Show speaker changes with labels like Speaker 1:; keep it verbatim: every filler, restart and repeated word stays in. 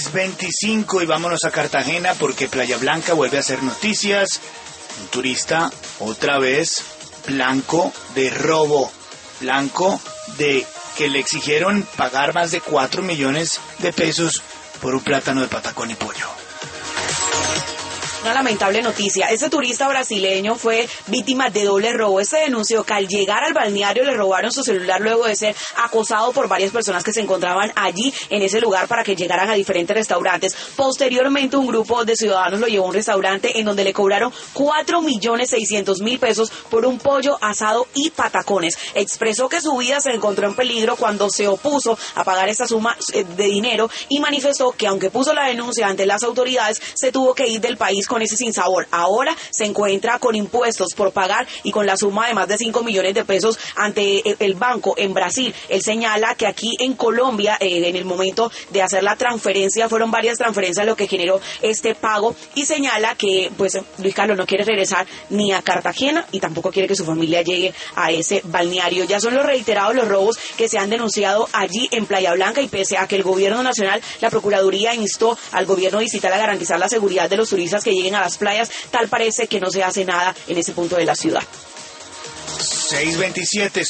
Speaker 1: seis veinticinco y vámonos a Cartagena porque Playa Blanca vuelve a hacer noticias. Un turista, otra vez, blanco de robo, blanco de que le exigieron pagar más de cuatro millones de pesos por un plátano de patacón y pollo.
Speaker 2: Una lamentable noticia. Este turista brasileño fue víctima de doble robo. Este denunció que al llegar al balneario le robaron su celular luego de ser acosado por varias personas que se encontraban allí en ese lugar para que llegaran a diferentes restaurantes. Posteriormente, un grupo de ciudadanos lo llevó a un restaurante en donde le cobraron cuatro millones seiscientos mil pesos por un pollo asado y patacones. Expresó que su vida se encontró en peligro cuando se opuso a pagar esta suma de dinero y manifestó que aunque puso la denuncia ante las autoridades, se tuvo que ir del país con ese sinsabor. Ahora se encuentra con impuestos por pagar y con la suma de más de cinco millones de pesos ante el banco en Brasil. Él señala que aquí en Colombia, eh, en el momento de hacer la transferencia, fueron varias transferencias lo que generó este pago, y señala que pues Luis Carlos no quiere regresar ni a Cartagena y tampoco quiere que su familia llegue a ese balneario. Ya son los reiterados los robos que se han denunciado allí en Playa Blanca, y pese a que el gobierno nacional, la Procuraduría instó al gobierno distrital a garantizar la seguridad de los turistas que lleguen a las playas, tal parece que no se hace nada en ese punto de la ciudad.
Speaker 1: seis veintisiete